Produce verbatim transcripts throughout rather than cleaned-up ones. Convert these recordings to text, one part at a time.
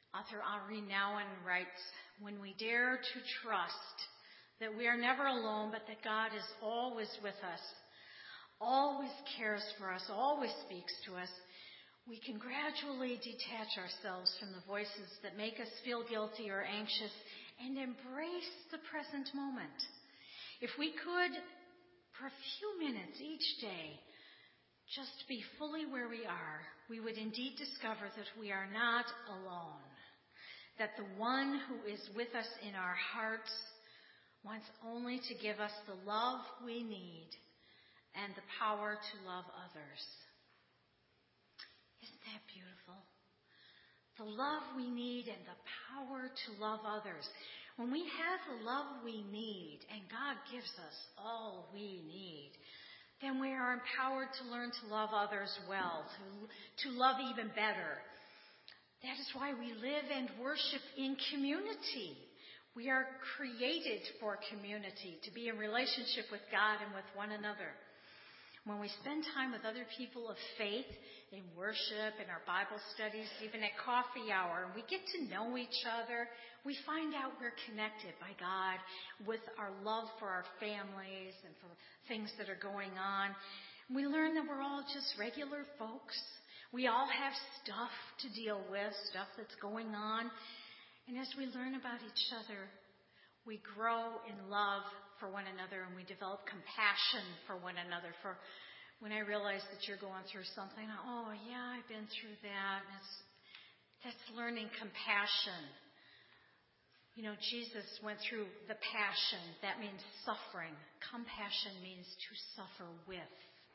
Author Henri Nouwen writes, "When we dare to trust that we are never alone, but that God is always with us, always cares for us, always speaks to us, we can gradually detach ourselves from the voices that make us feel guilty or anxious and embrace the present moment. If we could, for a few minutes each day, just be fully where we are, we would indeed discover that we are not alone, that the one who is with us in our hearts wants only to give us the love we need and the power to love others." Isn't that beautiful? The love we need and the power to love others. When we have the love we need, and God gives us all we need, then we are empowered to learn to love others well, to, to love even better. That is why we live and worship in community. We are created for community, to be in relationship with God and with one another. When we spend time with other people of faith, in worship, in our Bible studies, even at coffee hour, and we get to know each other, we find out we're connected by God with our love for our families and for things that are going on. We learn that we're all just regular folks. We all have stuff to deal with, stuff that's going on. And as we learn about each other, we grow in love for one another and we develop compassion for one another. For when I realize that you're going through something, oh yeah, I've been through that. And it's, that's learning compassion. You know, Jesus went through the passion. That means suffering. Compassion means to suffer with.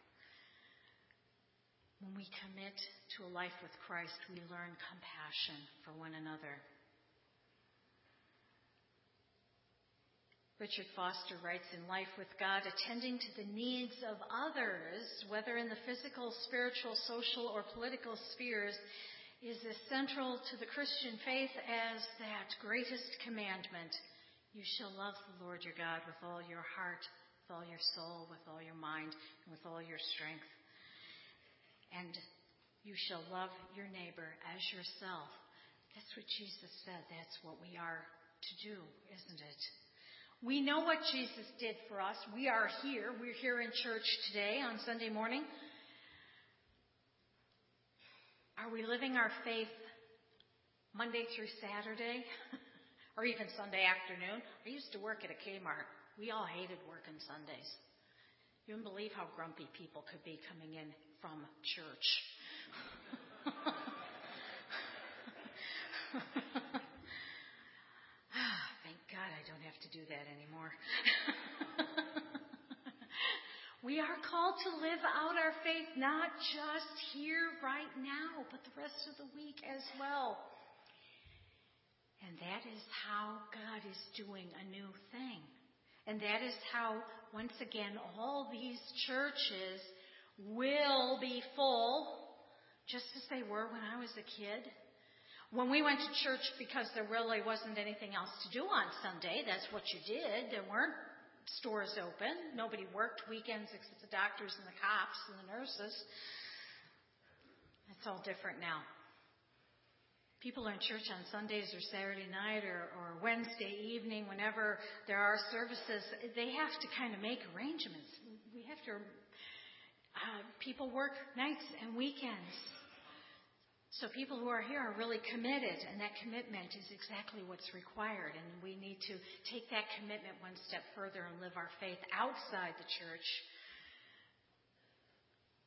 When we commit to a life with Christ, we learn compassion for one another. Richard Foster writes, "In Life with God, attending to the needs of others, whether in the physical, spiritual, social, or political spheres, is as central to the Christian faith as that greatest commandment. You shall love the Lord your God with all your heart, with all your soul, with all your mind, and with all your strength. And you shall love your neighbor as yourself." That's what Jesus said. That's what we are to do, isn't it? We know what Jesus did for us. We are here. We're here in church today on Sunday morning. Are we living our faith Monday through Saturday? Or even Sunday afternoon? I used to work at a Kmart. We all hated working Sundays. You wouldn't believe how grumpy people could be coming in from church. Thank God I don't have to do that anymore. We are called to live out our faith not just here right now, but the rest of the week as well. And that is how God is doing a new thing. And that is how, once again, all these churches will be full, just as they were when I was a kid. When we went to church because there really wasn't anything else to do on Sunday, that's what you did. There weren't stores open. Nobody worked weekends except the doctors and the cops and the nurses. It's all different now. People are in church on Sundays or Saturday night or, or Wednesday evening, whenever there are services, they have to kind of make arrangements. We have to, uh, people work nights and weekends. So people who are here are really committed, and that commitment is exactly what's required. And we need to take that commitment one step further and live our faith outside the church